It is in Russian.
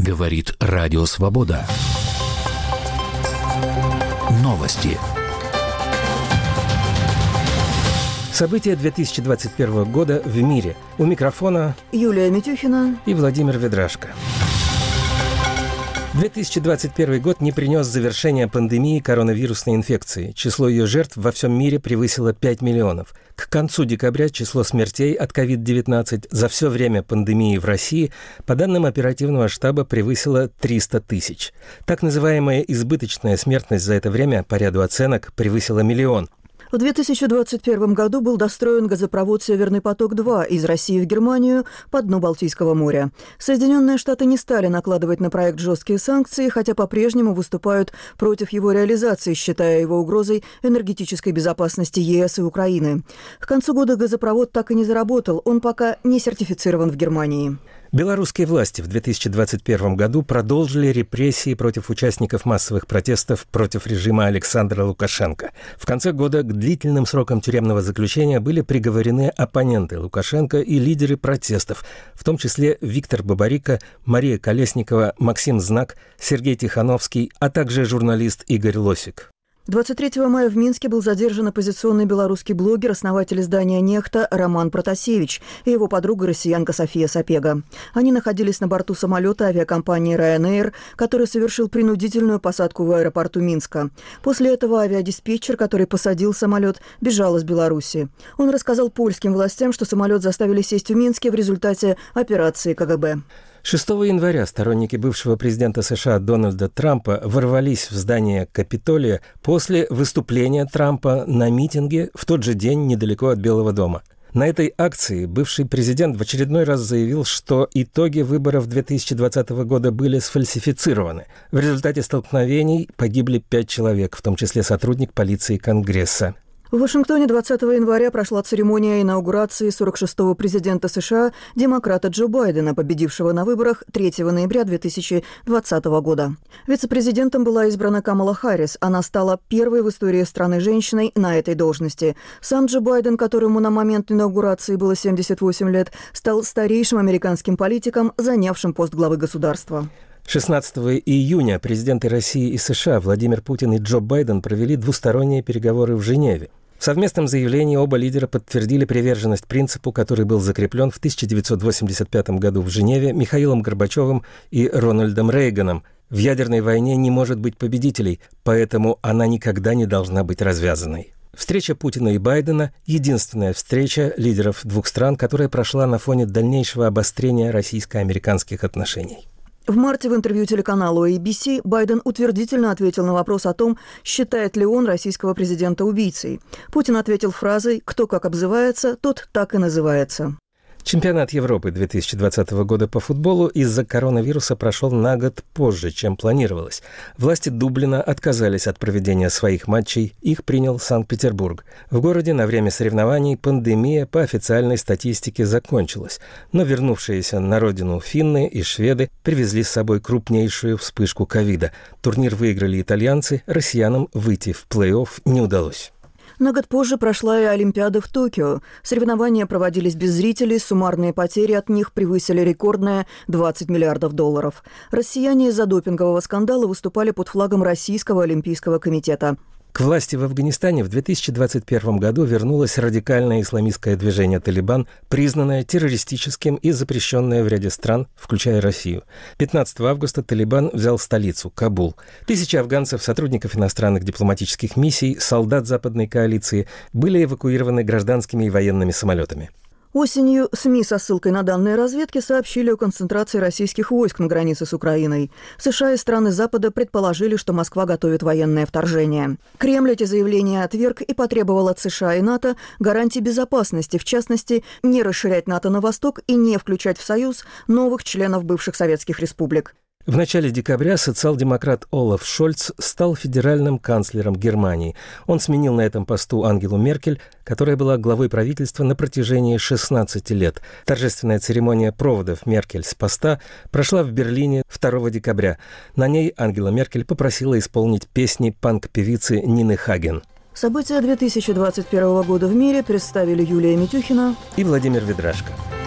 Говорит Радио Свобода. Новости. События 2021 года в мире. У микрофона Юлия Митюхина и Владимир Ведрашко. 2021 год не принес завершения пандемии коронавирусной инфекции. Число ее жертв во всем мире превысило 5 миллионов. К концу декабря число смертей от COVID-19 за все время пандемии в России, по данным оперативного штаба, превысило 300 тысяч. Так называемая избыточная смертность за это время, по ряду оценок, превысила 1 миллион. В 2021 году был достроен газопровод «Северный поток-2» из России в Германию по дну Балтийского моря. Соединенные Штаты не стали накладывать на проект жесткие санкции, хотя по-прежнему выступают против его реализации, считая его угрозой энергетической безопасности ЕС и Украины. К концу года газопровод так и не заработал, он пока не сертифицирован в Германии. Белорусские власти в 2021 году продолжили репрессии против участников массовых протестов против режима Александра Лукашенко. В конце года к длительным срокам тюремного заключения были приговорены оппоненты Лукашенко и лидеры протестов, в том числе Виктор Бабарико, Мария Колесникова, Максим Знак, Сергей Тихановский, а также журналист Игорь Лосик. 23 мая в Минске был задержан оппозиционный белорусский блогер, основатель издания «Нехта» Роман Протасевич и его подруга россиянка София Сапега. Они находились на борту самолета авиакомпании Ryanair, который совершил принудительную посадку в аэропорту Минска. После этого авиадиспетчер, который посадил самолет, бежал из Беларуси. Он рассказал польским властям, что самолет заставили сесть в Минске в результате операции КГБ. 6 января сторонники бывшего президента США Дональда Трампа ворвались в здание Капитолия после выступления Трампа на митинге в тот же день недалеко от Белого дома. На этой акции бывший президент в очередной раз заявил, что итоги выборов 2020 года были сфальсифицированы. В результате столкновений погибли 5 человек, в том числе сотрудник полиции Конгресса. В Вашингтоне 20 января прошла церемония инаугурации 46-го президента США, демократа Джо Байдена, победившего на выборах 3 ноября 2020 года. Вице-президентом была избрана Камала Харрис. Она стала первой в истории страны женщиной на этой должности. Сам Джо Байден, которому на момент инаугурации было 78 лет, стал старейшим американским политиком, занявшим пост главы государства. 16 июня президенты России и США Владимир Путин и Джо Байден провели двусторонние переговоры в Женеве. В совместном заявлении оба лидера подтвердили приверженность принципу, который был закреплен в 1985 году в Женеве Михаилом Горбачевым и Рональдом Рейганом. В ядерной войне не может быть победителей, поэтому она никогда не должна быть развязанной. Встреча Путина и Байдена – единственная встреча лидеров двух стран, которая прошла на фоне дальнейшего обострения российско-американских отношений. В марте в интервью телеканалу ABC Байден утвердительно ответил на вопрос о том, считает ли он российского президента убийцей. Путин ответил фразой «Кто как обзывается, тот так и называется». Чемпионат Европы 2020 года по футболу из-за коронавируса прошел на год позже, чем планировалось. Власти Дублина отказались от проведения своих матчей, их принял Санкт-Петербург. В городе на время соревнований пандемия по официальной статистике закончилась, но вернувшиеся на родину финны и шведы привезли с собой крупнейшую вспышку ковида. Турнир выиграли итальянцы, россиянам выйти в плей-офф не удалось. На год позже прошла и Олимпиада в Токио. Соревнования проводились без зрителей, суммарные потери от них превысили рекордные $20 миллиардов. Россияне из-за допингового скандала выступали под флагом Российского олимпийского комитета. К власти в Афганистане в 2021 году вернулось радикальное исламистское движение «Талибан», признанное террористическим и запрещенное в ряде стран, включая Россию. 15 августа «Талибан» взял столицу – Кабул. Тысячи афганцев, сотрудников иностранных дипломатических миссий, солдат западной коалиции были эвакуированы гражданскими и военными самолетами. Осенью СМИ со ссылкой на данные разведки сообщили о концентрации российских войск на границе с Украиной. США и страны Запада предположили, что Москва готовит военное вторжение. Кремль эти заявления отверг и потребовал от США и НАТО гарантий безопасности, в частности, не расширять НАТО на восток и не включать в Союз новых членов бывших советских республик. В начале декабря социал-демократ Олаф Шольц стал федеральным канцлером Германии. Он сменил на этом посту Ангелу Меркель, которая была главой правительства на протяжении 16 лет. Торжественная церемония проводов Меркель с поста прошла в Берлине 2 декабря. На ней Ангела Меркель попросила исполнить песни панк-певицы Нины Хаген. События 2021 года в мире представили Юлия Митюхина и Владимир Ведрашко.